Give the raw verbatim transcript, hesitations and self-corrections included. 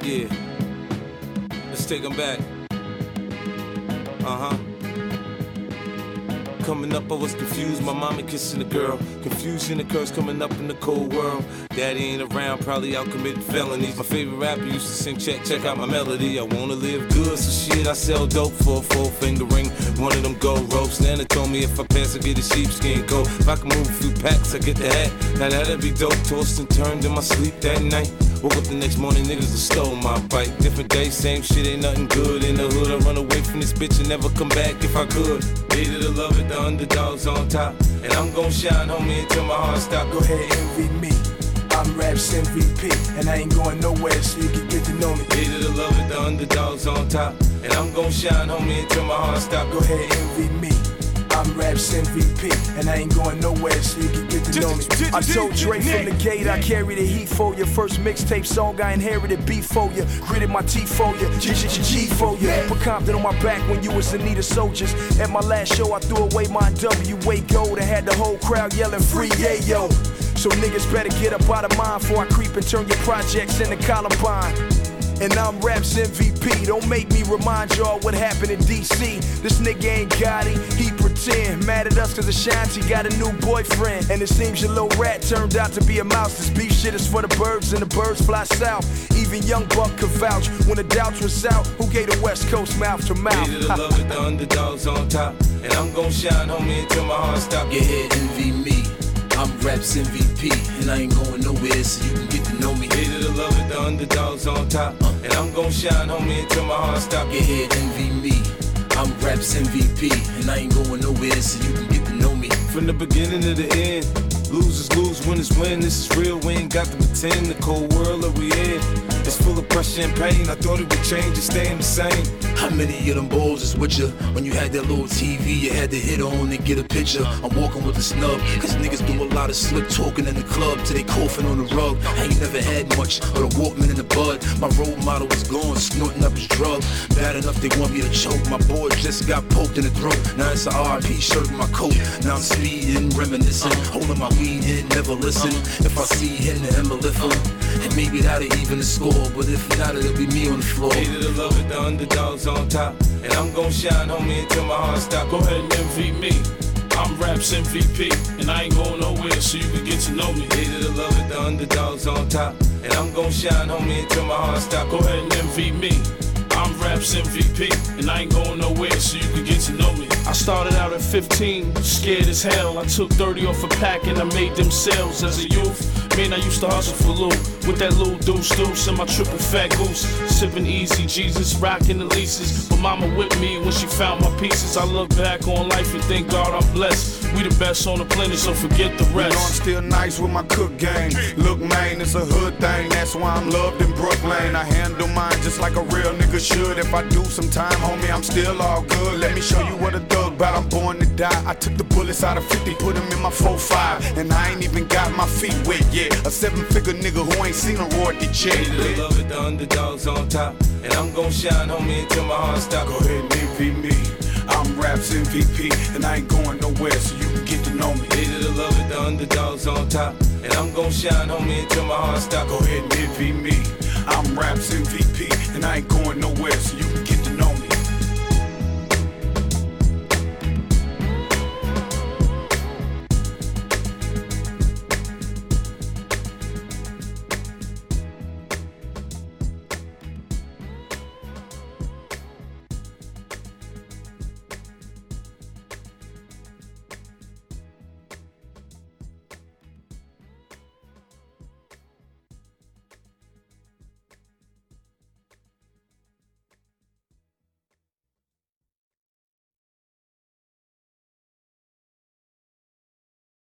Yeah. Let's take them back. Uh-huh. Coming up, I was confused. My mommy kissing a girl. Confusion occurs coming up in the cold world. Daddy ain't around, probably out committing felonies. My favorite rapper used to sing, check, check out my melody. I wanna live good, so shit, I sell dope for a four finger ring. One of them gold ropes. Nana told me if I pass, I get a sheepskin coat. If I can move a few packs, I get the hat. Now that'd be dope. Tossed and turned in my sleep that night. Woke up the next morning, niggas have stole my bike. Different day, same shit, ain't nothing good in the hood. I run away from this bitch and never come back if I could. Hated to love it, the underdogs on top. And I'm gon' shine, homie, until my heart stop. Go ahead, envy me. I'm Raps M V P, and I ain't going nowhere, so you can get to know me. Hated to love it, the underdogs on top. And I'm gon' shine, homie, until my heart stop. Go ahead, envy me. I'm Raps M V P, and I ain't going nowhere, so you can get to know me. I told Dre from the gate, I carry the heat for you. First mixtape song, I inherited beef for you. Gritted my teeth for you, G for you. Put Compton on my back when you was in need of soldiers. At my last show, I threw away my W A gold and had the whole crowd yelling free yayo. So niggas better get up out of mine before I creep and turn your projects into Columbine. And I'm Raps M V P, don't make me remind y'all what happened in D C. This nigga ain't got it, he pretend. Mad at us cause Ashanti got a new boyfriend. And it seems your little rat turned out to be a mouse. This beef shit is for the birds and the birds fly south. Even Young Buck could vouch when the doubts was out. Who gave the West Coast mouth to mouth? Hated to love it, the underdogs on top. And I'm gon' shine, homie, until my heart stop. Get here, envy me. I'm Raps M V P, and I ain't going nowhere, so you can get to know me. Hated to love it, the underdogs on top. Uh, and I'm gon' shine, homie, until my heart stop. Get here, envy me. I'm Raps M V P, and I ain't going nowhere, so you can get to know me. From the beginning to the end, losers lose, winners win. This is real, we ain't got to pretend. The cold world that we in, it's full of pressure and pain. I thought it would change, it's staying the same. How many of them balls is with you? When you had that little T V, you had to hit on and get a picture. I'm walking with a snub, cause niggas do a lot of slick talking in the club till they coughing on the rug. I ain't never had much, but a Walkman in the bud. My role model was gone, snorting up his drug. Bad enough they want me to choke. My boy just got poked in the throat. Now it's a R I P shirt in my coat. Now I'm speeding, reminiscing, holding my weed in, never listen. If I see him, then I'ma lift him. And maybe that'll even the score, but if not, it'll be me on the floor. Hated to love it, the underdogs on top. And I'm gon' shine, homie, until my heart stop. Go ahead and envy me. I'm Raps M V P, and I ain't going nowhere, so you can get to know me. Hated to love it, the underdogs on top. And I'm gon' shine, homie, until my heart stop. Go ahead and envy me. I'm Raps M V P, and I ain't going nowhere, so you can get to know me. I started out at fifteen, scared as hell. I took thirty off a pack and I made them sales as a youth. Man, I used to hustle for loot with that little deuce deuce and my triple fat goose. Sipping easy, Jesus, rocking the leases. But mama with me when she found my pieces. I look back on life and thank God I'm blessed. We the best on the planet, so forget the rest. You know I'm still nice with my cook game. Look, man, it's a hood thing. That's why I'm loved in Brooklyn. I handle mine just like a real nigga should. If I do some time, homie, I'm still all good. Let me show you what a thug bout. I'm born to die. I took the bullets out of fifty, put them in my four five, and I ain't even got my feet wet yet. A seven-figure nigga who ain't seen a royalty check. Hated to love it, the underdogs on top. And I'm gon' shine, homie, until my heart stop. Go ahead and envy me. I'm Raps M V P, and I ain't going nowhere, so you can get to know me. Hated to love it, the underdogs on top. And I'm gon' shine, homie, until my heart stop. Go ahead and envy me. I'm Raps M V P, and I ain't going nowhere, so you can get to know me.